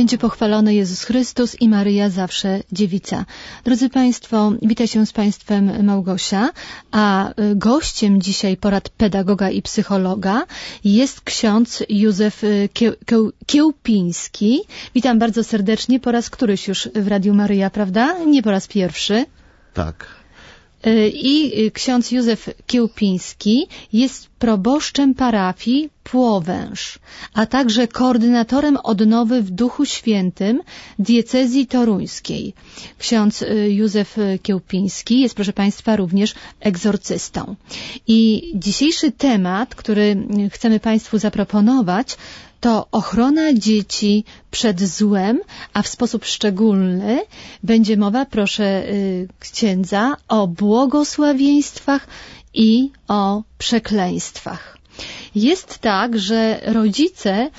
Będzie pochwalony Jezus Chrystus i Maryja zawsze dziewica. Drodzy Państwo, wita się z Państwem Małgosia, a gościem dzisiaj porad pedagoga i psychologa jest ksiądz Józef Kiełpiński. Witam bardzo serdecznie, po raz któryś już w Radiu Maryja, prawda? Nie po raz pierwszy. Tak. I ksiądz Józef Kiełpiński jest proboszczem parafii Płowęż, a także koordynatorem odnowy w Duchu Świętym diecezji toruńskiej. Ksiądz Józef Kiełpiński jest, proszę Państwa, również egzorcystą. I dzisiejszy temat, który chcemy Państwu zaproponować, to ochrona dzieci przed złem, a w sposób szczególny będzie mowa, proszę księdza, o błogosławieństwach i o przekleństwach. Jest tak, że rodzice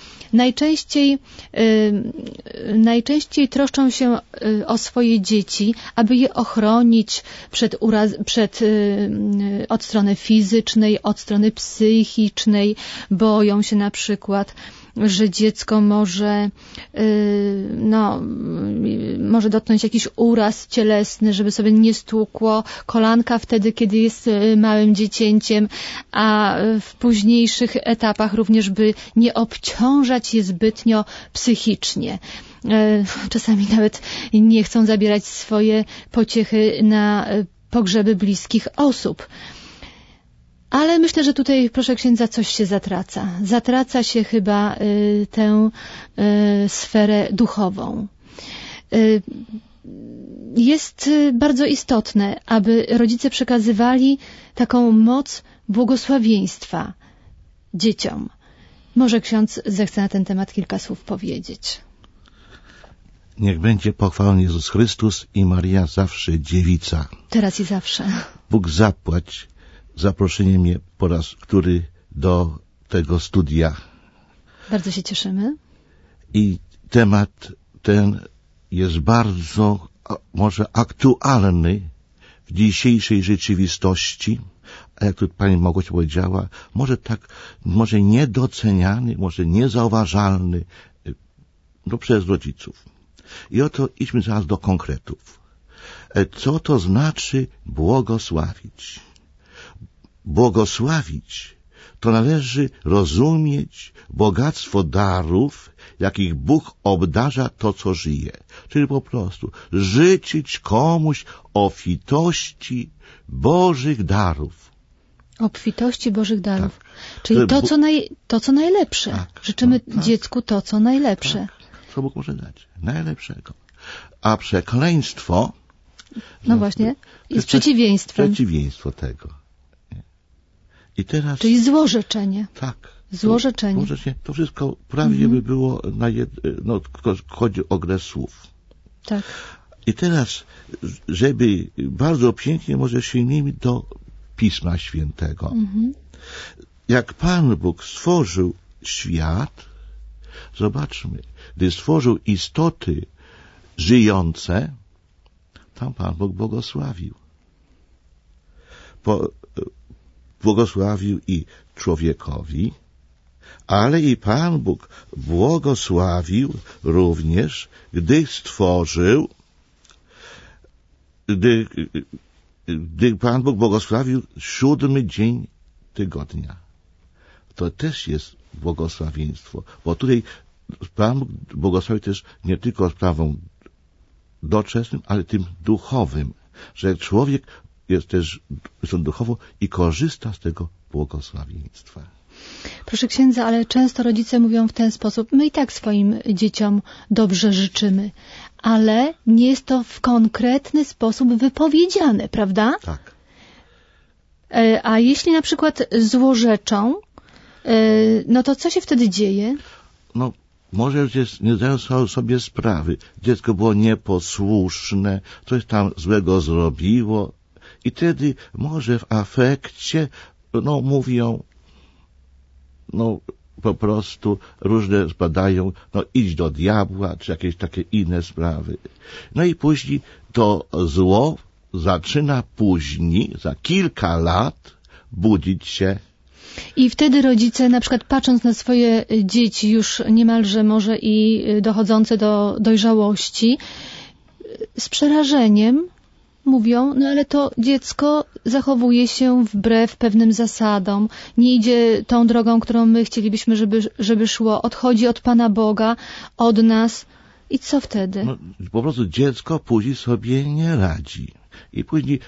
najczęściej troszczą się o swoje dzieci, aby je ochronić od strony fizycznej, od strony psychicznej. Boją się na przykład, że dziecko może dotknąć jakiś uraz cielesny, żeby sobie nie stłukło kolanka wtedy, kiedy jest małym dziecięciem, a w późniejszych etapach również by nie obciążać je zbytnio psychicznie. Czasami nawet nie chcą zabierać swoje pociechy na pogrzeby bliskich osób. Ale myślę, że tutaj, proszę księdza, coś się zatraca. Zatraca się chyba tę sferę duchową. Jest bardzo istotne, aby rodzice przekazywali taką moc błogosławieństwa dzieciom. Może ksiądz zechce na ten temat kilka słów powiedzieć. Niech będzie pochwalony Jezus Chrystus i Maryja zawsze dziewica. Teraz i zawsze. Bóg zapłać zaproszenie mnie po raz który do tego studia. Bardzo się cieszymy. I temat ten jest bardzo może aktualny w dzisiejszej rzeczywistości, a jak tu pani Małgosia powiedziała, może niedoceniany, może niezauważalny przez rodziców. I oto idźmy zaraz do konkretów. Co to znaczy błogosławić? Błogosławić to należy rozumieć bogactwo darów, jakich Bóg obdarza to, co żyje. Czyli po prostu życzyć komuś obfitości Bożych darów. Obfitości Bożych darów. Tak. Czyli to, co najlepsze. Tak, życzymy dziecku to, co najlepsze. Tak. Co Bóg może dać? Najlepszego. A przekleństwo właśnie jest przeciwieństwem. Przeciwieństwo tego. I teraz, czyli złorzeczenie. Tak. Złorzeczenie. To wszystko prawie by było chodzi o grę słów. Tak. I teraz, żeby bardzo pięknie może sięgnijmy do Pisma Świętego. Jak Pan Bóg stworzył świat, zobaczmy, gdy stworzył istoty żyjące, tam Pan Bóg błogosławił. Błogosławił i człowiekowi, ale i Pan Bóg błogosławił również, gdy stworzył, gdy Pan Bóg błogosławił 7 dzień tygodnia. To też jest błogosławieństwo, bo tutaj Pan Bóg błogosławi też nie tylko sprawą doczesnym, ale tym duchowym, że człowiek jest też duchowo i korzysta z tego błogosławieństwa. Proszę księdza, ale często rodzice mówią w ten sposób: my i tak swoim dzieciom dobrze życzymy, ale nie jest to w konkretny sposób wypowiedziane, prawda? Tak. A jeśli na przykład złorzeczą, no to co się wtedy dzieje? Może nie zdają sobie sprawy. Dziecko było nieposłuszne, coś tam złego zrobiło i wtedy może w afekcie mówią po prostu różne zbadają, idź do diabła, czy jakieś takie inne sprawy. I później to zło zaczyna później, za kilka lat, budzić się I wtedy rodzice, na przykład patrząc na swoje dzieci, już niemalże może i dochodzące do dojrzałości, z przerażeniem mówią, no ale to dziecko zachowuje się wbrew pewnym zasadom, nie idzie tą drogą, którą my chcielibyśmy, żeby szło, odchodzi od Pana Boga, od nas. I co wtedy? No, po prostu dziecko później sobie nie radzi. I później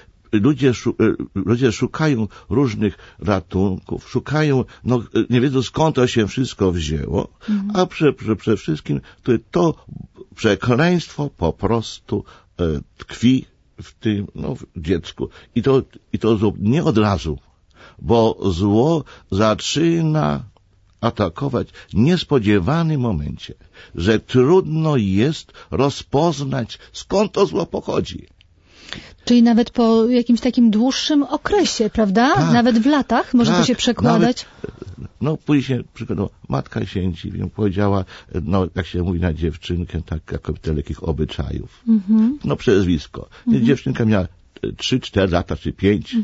ludzie szukają różnych ratunków, szukają, nie wiedzą skąd to się wszystko wzięło, a przede wszystkim to przekleństwo po prostu tkwi w tym dziecku. I to nie od razu, bo zło zaczyna atakować w niespodziewanym momencie, że trudno jest rozpoznać, skąd to zło pochodzi. Czyli nawet po jakimś takim dłuższym okresie, prawda? Tak, nawet w latach może to się przekładać. Później się przykładał, matka księci powiedziała, jak się mówi na dziewczynkę, tak jak w takich obyczajów. Przezwisko. Dziewczynka miała 3-4 lata, czy 5.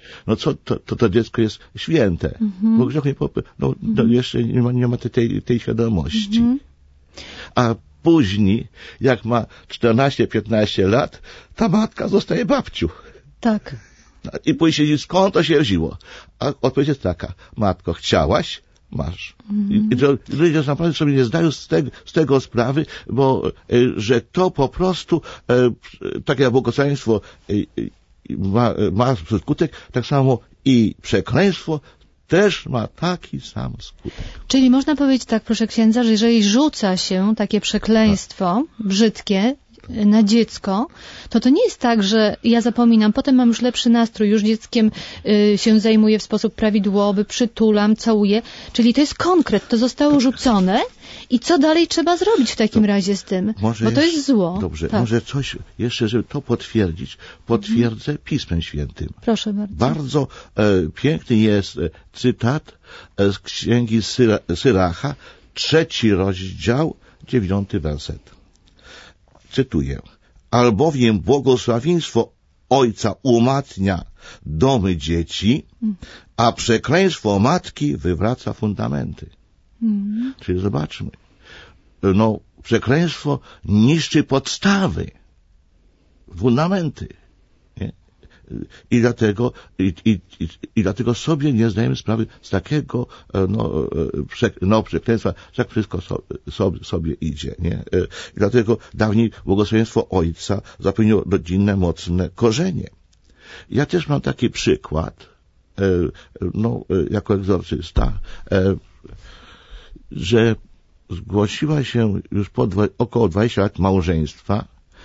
To dziecko jest święte. Bo grzech jeszcze nie ma tej świadomości. A później, jak ma 14-15 lat, ta matka zostaje babcią. Tak. I później się skąd to się wzięło? A odpowiedź jest taka, matko, chciałaś, masz. I ludzie naprawdę sobie nie zdają z tego sprawy, bo że to po prostu takie błogosławieństwo ma skutek, tak samo i przekleństwo też ma taki sam skutek. Czyli można powiedzieć tak, proszę księdza, że jeżeli rzuca się takie przekleństwo brzydkie na dziecko, to nie jest tak, że ja zapominam, potem mam już lepszy nastrój, już dzieckiem się zajmuję w sposób prawidłowy, przytulam, całuję. Czyli to jest konkret, to zostało rzucone i co dalej trzeba zrobić w takim razie z tym? Bo to jest zło. Dobrze, tak. Może coś jeszcze, żeby to potwierdzić. Potwierdzę Pismem Świętym. Proszę bardzo. Bardzo piękny jest cytat z księgi Syracha, 3 rozdział, 9 werset. Cytuję. Albowiem błogosławieństwo Ojca umacnia domy dzieci, a przekleństwo matki wywraca fundamenty. Czyli zobaczmy. Przekleństwo niszczy podstawy, fundamenty. Nie? I dlatego sobie nie zdajemy sprawy z takiego przekleństwa, że jak wszystko sobie idzie. Nie? I dlatego dawniej błogosławieństwo Ojca zapewniło rodzinne, mocne korzenie. Ja też mam taki przykład, jako egzorcysta, że zgłosiła się już po około 20 lat małżeństwa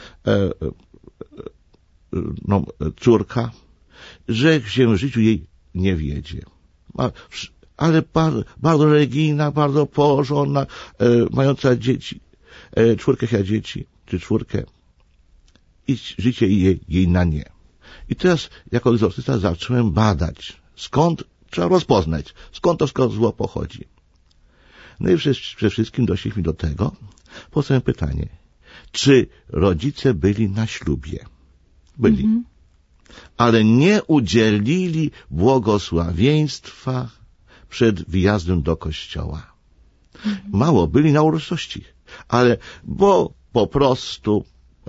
córka, że się w życiu jej nie wiedzie. Ale bardzo religijna, bardzo położona, mająca dzieci, 4 dzieci, czy 4. I życie jej na nie. I teraz jako egzorcysta zacząłem badać, trzeba rozpoznać, skąd to zło pochodzi. No i przede wszystkim doszliśmy do tego, powstaje pytanie, czy rodzice byli na ślubie? Byli. Ale nie udzielili błogosławieństwa przed wjazdem do kościoła. Mało, byli na uroczystości, ale bo po prostu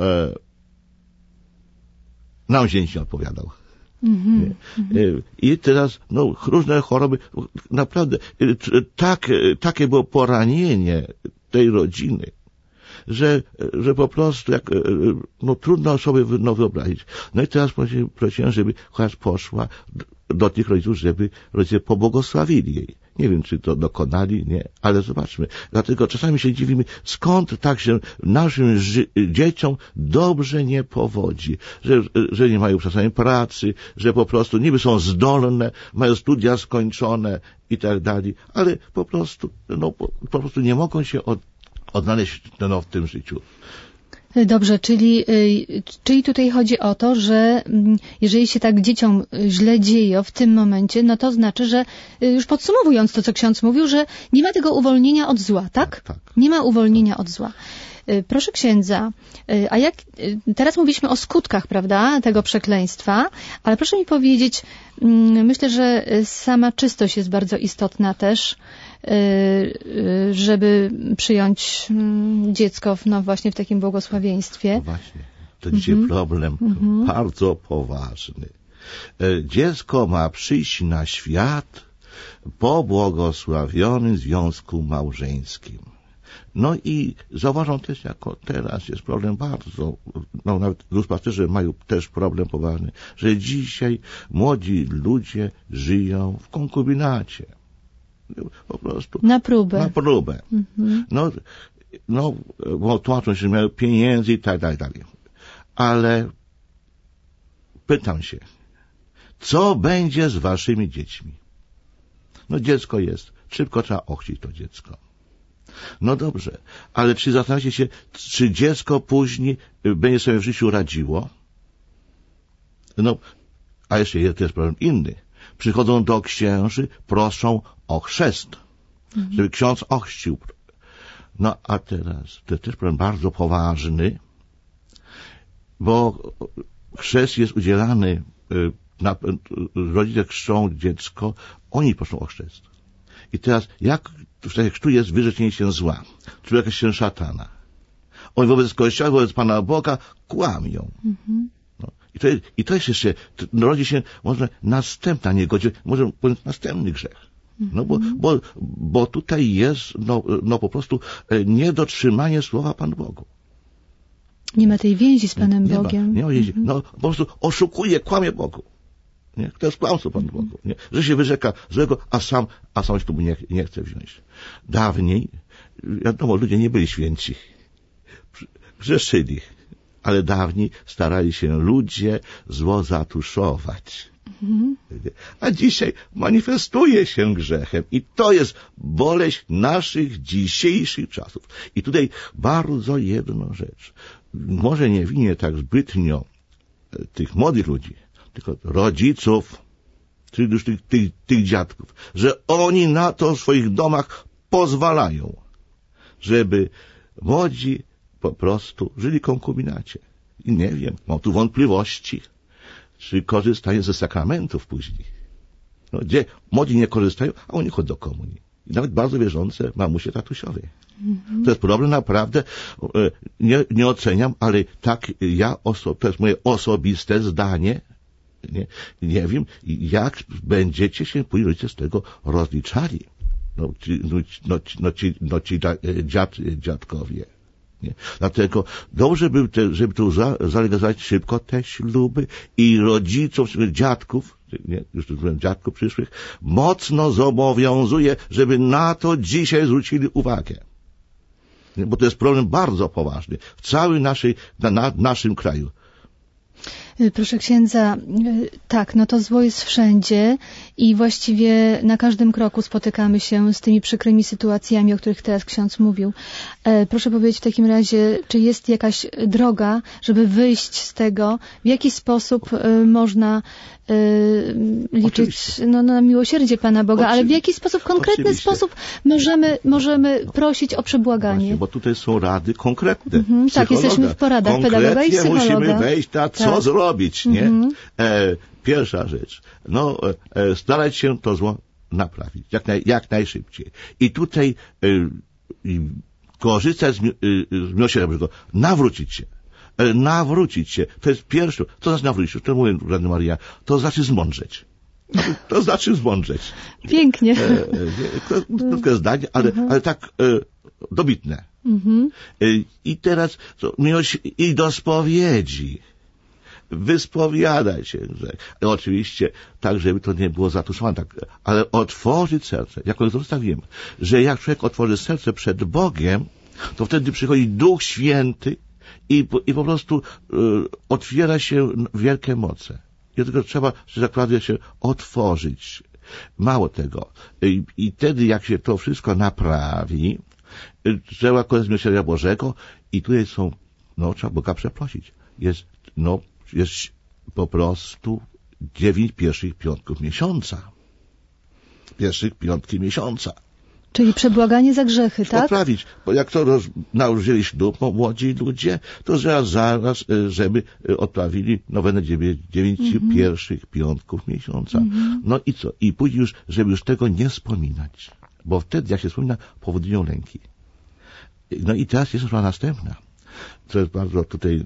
nam dzień nie odpowiadał. I teraz różne choroby, naprawdę takie było poranienie tej rodziny, że po prostu trudno sobie wyobrazić. No i teraz prosiłem, żeby chociaż poszła do tych rodziców, żeby rodzice pobłogosławili jej. Nie wiem, czy to dokonali, nie, ale zobaczmy. Dlatego czasami się dziwimy, skąd tak się naszym dzieciom dobrze nie powodzi, że nie mają czasami pracy, że po prostu niby są zdolne, mają studia skończone i tak dalej, ale po prostu nie mogą się odnaleźć w tym życiu. Dobrze, czyli tutaj chodzi o to, że jeżeli się tak dzieciom źle dzieje w tym momencie, no to znaczy, że już podsumowując to, co ksiądz mówił, że nie ma tego uwolnienia od zła, tak? Tak. Nie ma uwolnienia od zła. Proszę księdza, a jak teraz mówiliśmy o skutkach, prawda, tego przekleństwa, ale proszę mi powiedzieć, myślę, że sama czystość jest bardzo istotna też, żeby przyjąć dziecko właśnie w takim błogosławieństwie. No właśnie, to dzisiaj problem bardzo poważny. Dziecko ma przyjść na świat po błogosławionym związku małżeńskim. No i zauważam też, jako teraz jest problem bardzo, nawet duszpasterze mają też problem poważny, że dzisiaj młodzi ludzie żyją w konkubinacie. Po prostu. Na próbę. Na próbę. Bo tłumaczą się, że mają pieniędzy i tak dalej. Ale pytam się, co będzie z waszymi dziećmi? No dziecko jest, szybko trzeba ochrzcić to dziecko. No dobrze, ale czy zastanawiacie się, czy dziecko później będzie sobie w życiu radziło? No, a jeszcze jest problem inny. Przychodzą do księży, proszą o chrzest, żeby ksiądz ochrzcił. No a teraz, to jest też problem bardzo poważny, bo chrzest jest udzielany, rodzice chrzczą dziecko, oni proszą o chrzest. I teraz, jak w takim chrztu jest wyrzeczenie się zła, człowieka się szatana. Oni wobec Kościoła, wobec Pana Boga kłamią. No. I to jest jeszcze, rodzi się może następna niegodzie, może następny grzech. No bo tutaj jest po prostu niedotrzymanie słowa Panu Bogu. Nie ma tej więzi z Panem Bogiem. Nie ma więzi. No po prostu oszukuje, kłamie Bogu. Nie? To jest kłamstwo Panu Bogu. Nie? Że się wyrzeka złego, a sam ślubu nie chce wziąć. Dawniej, wiadomo, ludzie nie byli święci. Grzeszyli. Ale dawniej starali się ludzie zło zatuszować. A dzisiaj manifestuje się grzechem. I to jest boleść naszych dzisiejszych czasów. I tutaj bardzo jedną rzecz. Może nie winię tak zbytnio tych młodych ludzi, tylko rodziców, czyli już tych dziadków, że oni na to w swoich domach pozwalają, żeby młodzi po prostu żyli w konkubinacie. I nie wiem, mam tu wątpliwości, czy korzystają ze sakramentów później. No, gdzie młodzi nie korzystają, a oni chodzą do komunii. I nawet bardzo wierzące mamusie, tatusiowie. To jest problem naprawdę, nie oceniam, ale tak to jest moje osobiste zdanie. Nie wiem, jak będziecie się później rodzice z tego rozliczali. Ci dziadkowie. Nie? Dlatego dobrze by, żeby tu zalegalizować szybko te śluby i rodziców, dziadków, już tu byłem dziadków przyszłych, mocno zobowiązuje, żeby na to dzisiaj zwrócili uwagę. Nie? Bo to jest problem bardzo poważny w całym naszym kraju. Proszę księdza, tak, no to zło jest wszędzie i właściwie na każdym kroku spotykamy się z tymi przykrymi sytuacjami, o których teraz ksiądz mówił. Proszę powiedzieć w takim razie, czy jest jakaś droga, żeby wyjść z tego, w jaki sposób można liczyć na miłosierdzie Pana Boga, ale w jaki sposób, konkretny sposób możemy prosić o przebłaganie. Właśnie, bo tutaj są rady konkretne. Tak, jesteśmy w poradach pedagoga i psychologa. Musimy wejść co zrobić, nie? Pierwsza rzecz, starać się to zło naprawić, jak najszybciej. I tutaj korzystać z miłosierdzia Bożego, nawrócić się. To jest pierwsze. Co znaczy nawrócić? To mówię, Radna Maria, to znaczy zmądrzeć. To znaczy zmądrzeć. Pięknie. Krótkie zdanie, ale tak dobitne. I teraz i do spowiedzi. Wyspowiadać się grzech. Oczywiście tak, żeby to nie było zatuszowane, tak, ale otworzyć serce. Jako zostawiłem, że jak człowiek otworzy serce przed Bogiem, to wtedy przychodzi Duch Święty i po prostu otwiera się wielkie moce. I dlatego trzeba, że tak powiem, się otworzyć. Mało tego. I wtedy, jak się to wszystko naprawi, trzeba korzystać z miłosierdzia Bożego i tutaj są No, trzeba Boga przeprosić. Jest po prostu 9 pierwszych piątków miesiąca. Pierwszych piątki miesiąca. Czyli przebłaganie za grzechy, tak? Poprawić. Bo jak to nałożyli ślub młodzi ludzie, to zaraz, żeby odprawili nowenę 9 pierwszych piątków miesiąca. No i co? I później już, żeby już tego nie wspominać. Bo wtedy, jak się wspomina, powodują lęki. No i teraz jest sprawa następna. To jest bardzo tutaj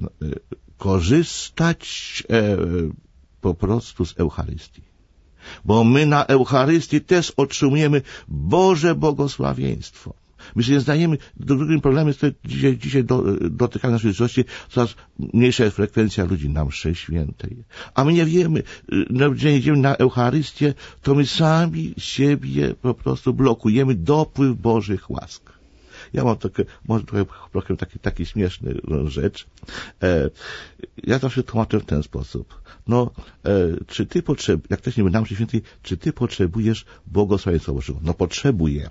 korzystać po prostu z Eucharystii. Bo my na Eucharystii też otrzymujemy Boże błogosławieństwo. My się nie zdajemy, drugim problemem jest to dzisiaj dotykamy naszej rzeczywistości, coraz mniejsza jest frekwencja ludzi na mszy świętej. A my nie wiemy, gdzie idziemy na Eucharystię, to my sami siebie po prostu blokujemy dopływ Bożych łask. Ja mam może trochę taki śmieszny rzecz. Ja zawsze tłumaczę w ten sposób. Czy ty jak ktoś nie na mszy świętej, czy ty potrzebujesz błogosławieństwa Bożego? No potrzebuję.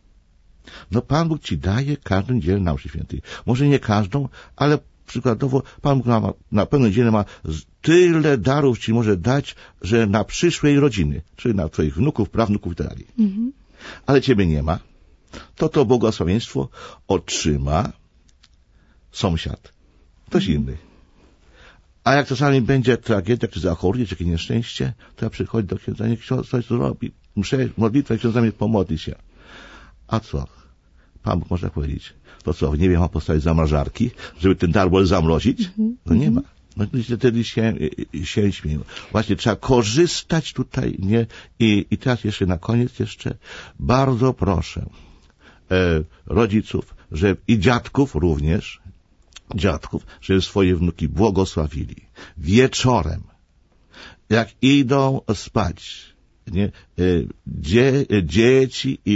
No Pan Bóg ci daje każdą niedzielę na mszy świętej. Może nie każdą, ale przykładowo Pan Bóg na pewną niedzielę ma tyle darów ci może dać, że na przyszłej rodziny, czyli na twoich wnuków, prawnuków i tak dalej. Ale ciebie nie ma. To błogosławieństwo otrzyma sąsiad. Ktoś inny. A jak czasami będzie tragedia, czy zachoruje, czy jakieś nieszczęście, to ja przychodzi do księdza, niech ksiądz coś zrobi. Muszę modlitwę, ksiądz za mnie pomodli się. A co? Pan Bóg może powiedzieć. To co, w niebie ma postawić zamrażarki, żeby ten dar zamrozić? No nie ma. No wtedy się śmieją. Właśnie trzeba korzystać tutaj, nie? I teraz jeszcze na koniec bardzo proszę rodziców, i dziadków również, żeby swoje wnuki błogosławili. Wieczorem, jak idą spać, nie? Dzieci i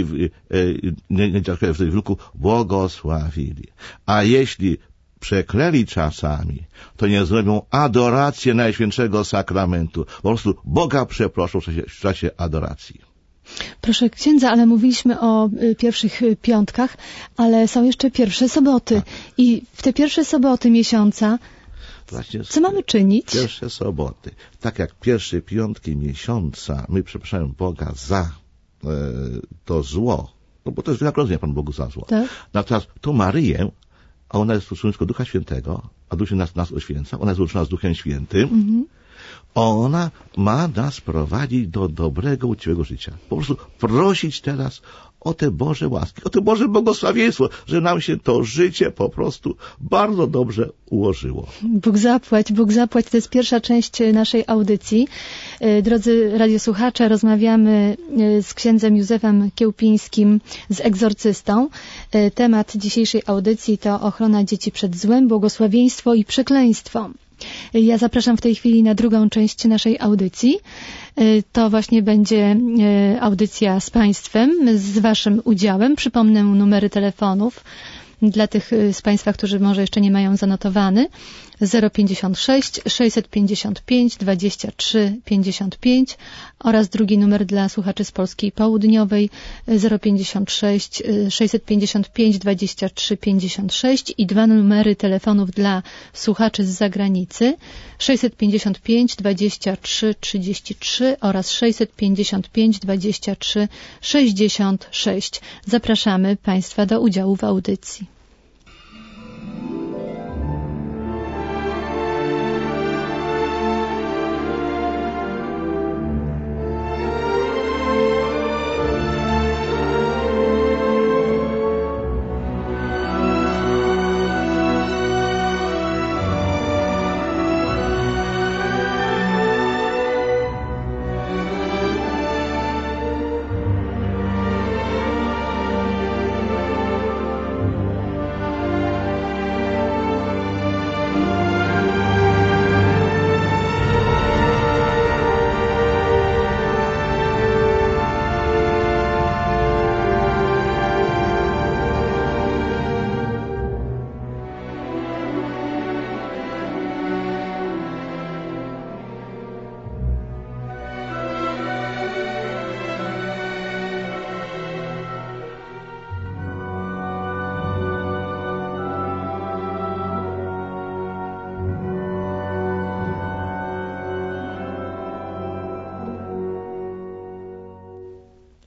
wnuków błogosławili. A jeśli przeklęli czasami, to nie zrobią adoracji Najświętszego Sakramentu. Po prostu Boga przeproszą w czasie adoracji. Proszę księdza, ale mówiliśmy o pierwszych piątkach, ale są jeszcze pierwsze soboty. Tak. I w te pierwsze soboty miesiąca właśnie co mamy czynić? Pierwsze soboty. Tak jak pierwsze piątki miesiąca my przepraszamy Boga za to zło, no bo to jest wynagrodzenie Panu Bogu za zło. Tak. Natomiast tu Maryję, a ona jest uczestniczką Ducha Świętego, a Duch nas oświęca, ona jest uczona z Duchem Świętym, ona ma nas prowadzić do dobrego, uczciwego życia. Po prostu prosić teraz o te Boże łaski, o to Boże błogosławieństwo, że nam się to życie po prostu bardzo dobrze ułożyło. Bóg zapłać, to jest pierwsza część naszej audycji. Drodzy radiosłuchacze, rozmawiamy z księdzem Józefem Kiełpińskim, z egzorcystą. Temat dzisiejszej audycji to ochrona dzieci przed złem, błogosławieństwo i przekleństwo. Ja zapraszam w tej chwili na drugą część naszej audycji. To właśnie będzie audycja z Państwem, z Waszym udziałem. Przypomnę numery telefonów dla tych z Państwa, którzy może jeszcze nie mają zanotowany. 056 655 23 55 oraz drugi numer dla słuchaczy z Polski Południowej 056 655 23 56 i dwa numery telefonów dla słuchaczy z zagranicy 655 23 33 oraz 655 23 66. Zapraszamy Państwa do udziału w audycji.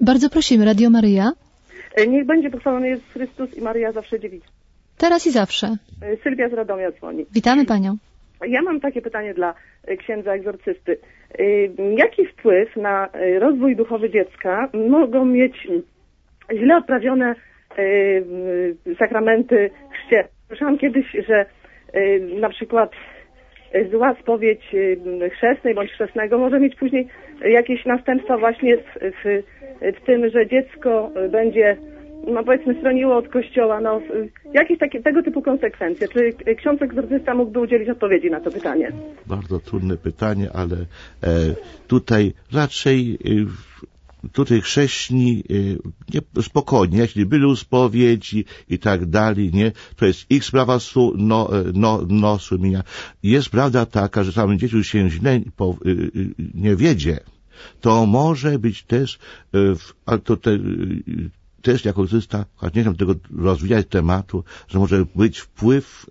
Bardzo prosimy, Radio Maryja. Niech będzie pochwalony Jezus Chrystus i Maryja zawsze dziewica. Teraz i zawsze. Sylwia z Radomia dzwoni. Witamy Panią. Ja mam takie pytanie dla księdza egzorcysty. Jaki wpływ na rozwój duchowy dziecka mogą mieć źle odprawione sakramenty chrzcielne? Słyszałam kiedyś, że na przykład zła spowiedź chrzestnej bądź chrzestnego może mieć później jakieś następstwa właśnie w tym, że dziecko będzie, no powiedzmy, stroniło od Kościoła. No, jakieś tego typu konsekwencje. Czy ksiądz egzorcysta mógłby udzielić odpowiedzi na to pytanie? Bardzo trudne pytanie, ale tutaj raczej tutaj chrześni spokojnie, jeśli byli spowiedzi i tak dalej, nie, to jest ich sprawa sumienia. Jest prawda taka, że samym dzieciom się źle nie wiedzie, to może być też, ale to też jako egzorcysta, choć nie chcę tego rozwijać tematu, że może być wpływ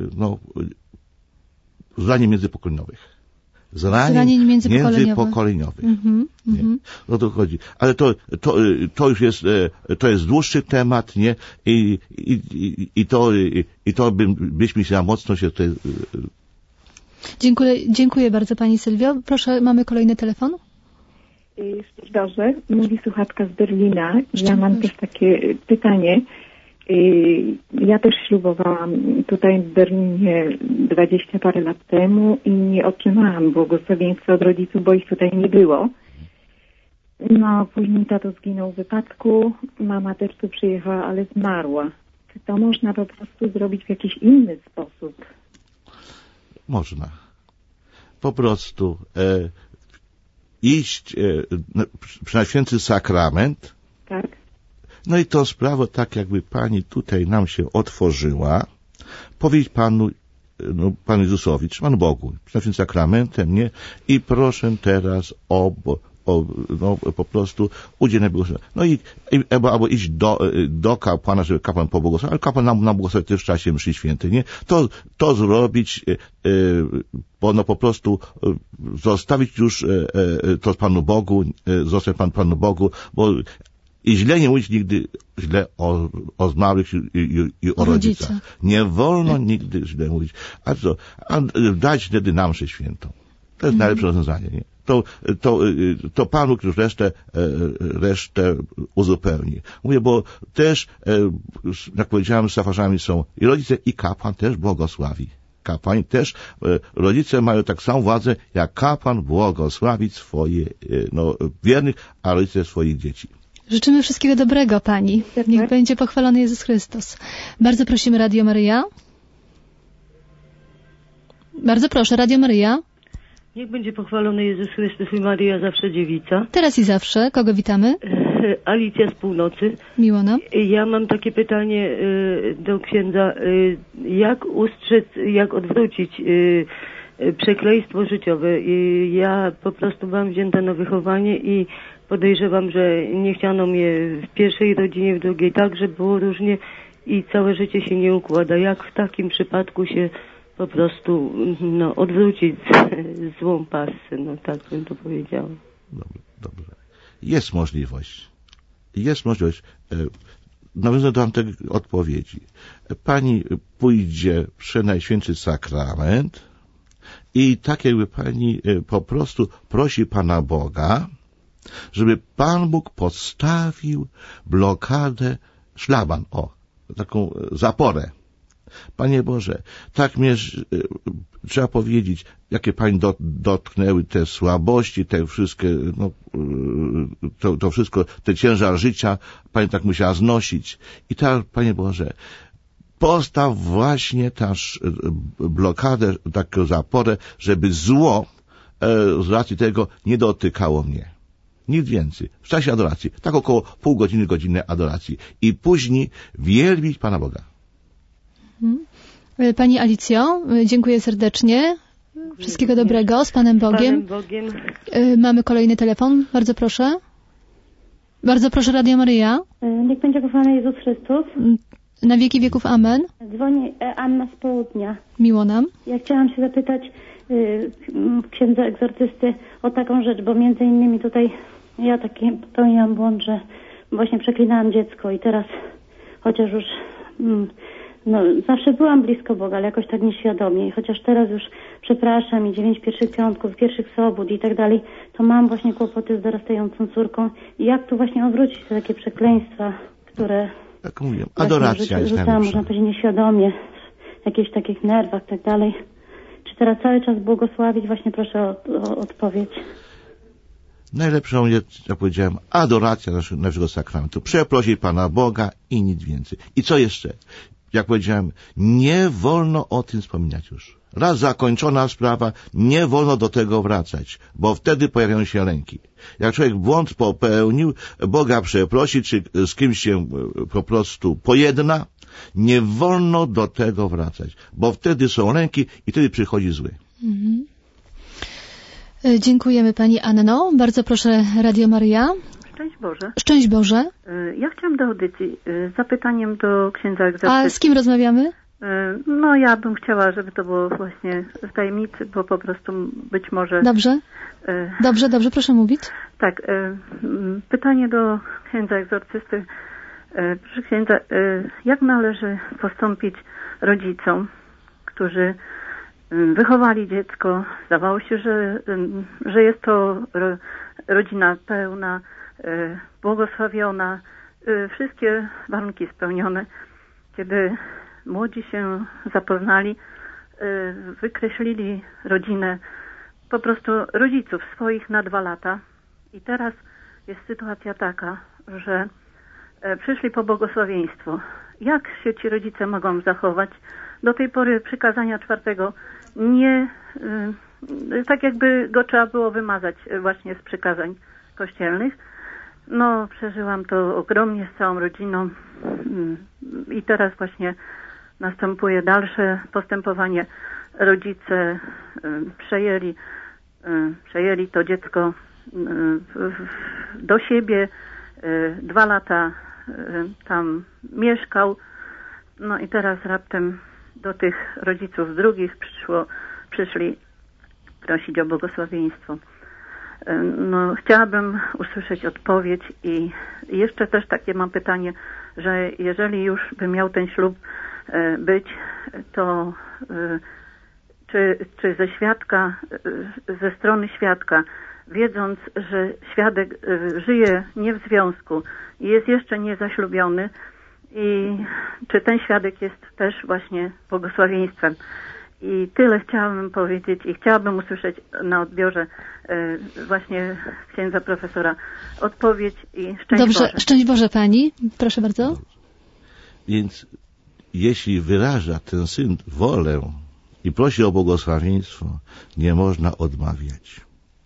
zranień międzypokoleniowych. Zranień międzypokoleniowych. No to chodzi. Ale to już jest, to jest dłuższy temat, nie? I to byśmy się mocno się tutaj... Dziękuję bardzo Pani Sylwio. Proszę, mamy kolejny telefon. Szczęść Boże, mówi słuchaczka z Berlina. Ja mam też takie pytanie. Ja też ślubowałam tutaj w Berlinie 20 parę lat temu i nie otrzymałam błogosławieństwa od rodziców, bo ich tutaj nie było. No, później tato zginął w wypadku, mama też tu przyjechała, ale zmarła. Czy to można po prostu zrobić w jakiś inny sposób? Można. Po prostu iść na święty sakrament. Tak. No i to sprawa, tak jakby Pani tutaj nam się otworzyła, powiedzieć Panu Jezusowi, czy Panu Bogu, przed tym sakramentem, nie? I proszę teraz po prostu udzielenie błogosławieństwa. No i albo iść do kapłana, żeby kapłan pobłogosławił, ale kapłan nam błogosławi też w czasie mszy świętej, nie? To zrobić, bo po prostu zostawić już to Panu Bogu, zostać Panu Bogu, bo i źle nie mówić nigdy źle o zmarłych i o rodzicach. Nie wolno nigdy źle mówić. A dać wtedy na mszę świętą. To jest najlepsze rozwiązanie, nie? To Panu już resztę uzupełni. Mówię, bo też, jak powiedziałem, safarzami są i rodzice, i kapłan też błogosławi. Kapłani też, rodzice mają tak samą władzę, jak kapłan błogosławić swoje, wiernych, a rodzice swoich dzieci. Życzymy wszystkiego dobrego Pani. Niech będzie pochwalony Jezus Chrystus. Bardzo prosimy Radio Maryja. Bardzo proszę, Radio Maryja. Niech będzie pochwalony Jezus Chrystus i Maryja zawsze dziewica. Teraz i zawsze. Kogo witamy? Alicja z północy. Miło nam. Ja mam takie pytanie do księdza. Jak ustrzec, jak odwrócić przekleństwo życiowe? Ja po prostu byłam wzięta na wychowanie i podejrzewam, że nie chciano mnie w pierwszej rodzinie, w drugiej także było różnie i całe życie się nie układa. Jak w takim przypadku się po prostu odwrócić złą pasę, tak bym to powiedziała. Dobrze. Jest możliwość. Nawiązując do tej odpowiedzi. Pani pójdzie przed Najświętszy Sakrament i tak jakby Pani po prostu prosi Pana Boga, żeby Pan Bóg postawił blokadę, szlaban, taką zaporę. Panie Boże, tak mnie trzeba powiedzieć, jakie Pani dotknęły te słabości, te wszystkie, to wszystko, ten ciężar życia, Pani tak musiała znosić. I tak, Panie Boże, postaw właśnie też blokadę, taką zaporę, żeby zło z racji tego nie dotykało mnie. Nic więcej. W czasie adoracji. Tak około pół godziny, godzinnej adoracji. I później wielbić Pana Boga. Pani Alicjo, dziękuję serdecznie. Wszystkiego dobrego. Z Panem Bogiem. Mamy kolejny telefon. Bardzo proszę. Bardzo proszę, Radio Maryja. Niech będzie pochwalony Jezus Chrystus. Na wieki wieków. Amen. Dzwoni Anna z południa. Miło nam. Ja chciałam się zapytać księdza egzorcysty o taką rzecz, bo między innymi tutaj Ja taki popełniłam błąd, że właśnie przeklinałam dziecko i teraz, chociaż już zawsze byłam blisko Boga, ale jakoś tak nieświadomie. I chociaż teraz już przepraszam i 9 pierwszych piątków, pierwszych sobót i tak dalej, to mam właśnie kłopoty z dorastającą córką. I jak tu właśnie odwrócić te takie przekleństwa, które... Jak mówię, adoracja jest najlepsza. Można powiedzieć nieświadomie, w jakichś takich nerwach i tak dalej. Czy teraz cały czas błogosławić? Właśnie proszę o odpowiedź. Najlepszą jest, jak powiedziałem, adoracja naszego sakramentu. Przeprosić Pana Boga i nic więcej. I co jeszcze? Jak powiedziałem, nie wolno o tym wspominać już. Raz zakończona sprawa, nie wolno do tego wracać, bo wtedy pojawiają się lęki. Jak człowiek błąd popełnił, Boga przeprosi, czy z kimś się po prostu pojedna, nie wolno do tego wracać, bo wtedy są lęki i wtedy przychodzi zły. Mhm. Dziękujemy Pani Anno. Bardzo proszę, Radio Maryja. Szczęść Boże. Szczęść Boże. Ja chciałam do audycji z zapytaniem do księdza egzorcysty. A z kim rozmawiamy? No ja bym chciała, żeby to było właśnie w tajemnicy, bo po prostu być może... Dobrze. Dobrze, proszę mówić. Tak, pytanie do księdza egzorcysty. Proszę księdza, jak należy postąpić rodzicom, którzy wychowali dziecko, zdawało się, że jest to rodzina pełna, błogosławiona, wszystkie warunki spełnione. Kiedy młodzi się zapoznali, wykreślili rodzinę, po prostu rodziców swoich na 2 lata i teraz jest sytuacja taka, że przyszli po błogosławieństwo. Jak się ci rodzice mogą zachować? Do tej pory przykazania 4 nie, tak jakby go trzeba było wymazać właśnie z przykazań kościelnych. No, przeżyłam to ogromnie z całą rodziną i teraz właśnie następuje dalsze postępowanie. Rodzice przejęli to dziecko do siebie, 2 lata tam mieszkał, no i teraz raptem do tych rodziców drugich przyszli prosić o błogosławieństwo. No, chciałabym usłyszeć odpowiedź i jeszcze też takie mam pytanie, że jeżeli już by miał ten ślub być, to czy ze strony świadka, wiedząc, że świadek żyje nie w związku i jest jeszcze niezaślubiony, i czy ten świadek jest też właśnie błogosławieństwem. I tyle chciałabym powiedzieć i chciałabym usłyszeć na odbiorze właśnie księdza profesora odpowiedź i szczęść Boże. Dobrze, szczęść Boże Pani. Proszę bardzo. Więc jeśli wyraża ten syn wolę i prosi o błogosławieństwo, nie można odmawiać.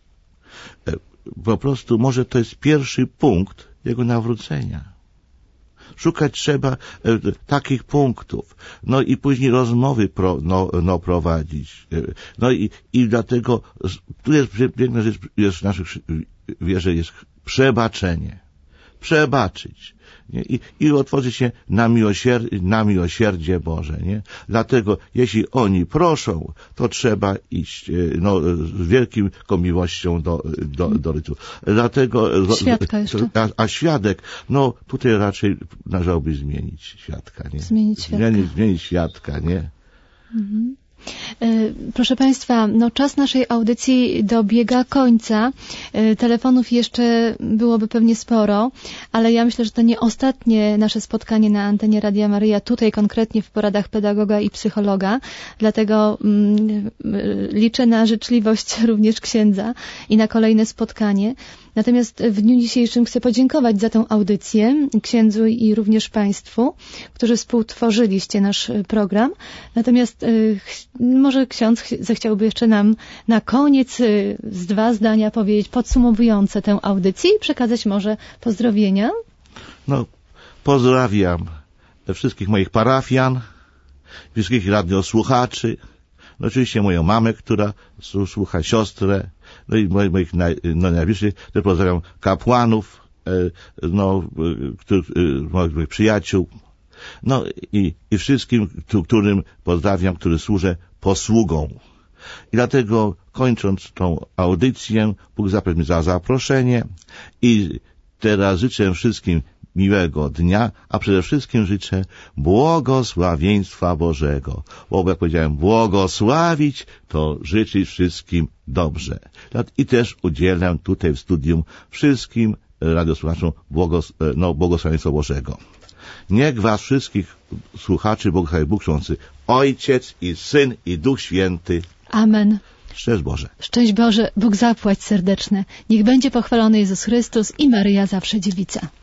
Po prostu może to jest pierwszy punkt jego nawrócenia. Szukać trzeba takich punktów. No i później rozmowy prowadzić. No i dlatego tu jest piękna rzecz, jest w naszych wierze jest przebaczenie. Przebaczyć. Nie? I otworzyć się na miłosierdzie Boże. Nie? Dlatego jeśli oni proszą, to trzeba iść z wielką miłością do rodziców. Dlatego świadka jeszcze. A świadek, tutaj raczej należałoby zmienić świadka. Nie? Zmienić świadka, nie? Mhm. Proszę Państwa, czas naszej audycji dobiega końca. Telefonów jeszcze byłoby pewnie sporo, ale ja myślę, że to nie ostatnie nasze spotkanie na antenie Radia Maryja, tutaj konkretnie w poradach pedagoga i psychologa. Dlatego liczę na życzliwość również księdza i na kolejne spotkanie. Natomiast w dniu dzisiejszym chcę podziękować za tę audycję księdzu i również Państwu, którzy współtworzyliście nasz program. Natomiast może ksiądz zechciałby jeszcze nam na koniec z 2 zdania powiedzieć podsumowujące tę audycję i przekazać może pozdrowienia. Pozdrawiam wszystkich moich parafian, wszystkich radiosłuchaczy, oczywiście moją mamę, która słucha, siostrę, i moich najbliższych, też pozdrawiam kapłanów, moich przyjaciół, i wszystkim, którym pozdrawiam, który służę posługą. I dlatego, kończąc tą audycję, Bóg zapewni mi za zaproszenie i teraz życzę wszystkim miłego dnia, a przede wszystkim życzę błogosławieństwa Bożego. Bo jak powiedziałem, błogosławić to życzyć wszystkim dobrze. I też udzielam tutaj w studium wszystkim radiosłuchaczom błogosławieństwa Bożego. Niech was wszystkich słuchaczy błogosławi Bóg Wszechmogący, Ojciec i Syn i Duch Święty. Amen. Szczęść Boże. Szczęść Boże, Bóg zapłać serdeczne. Niech będzie pochwalony Jezus Chrystus i Maryja zawsze dziewica.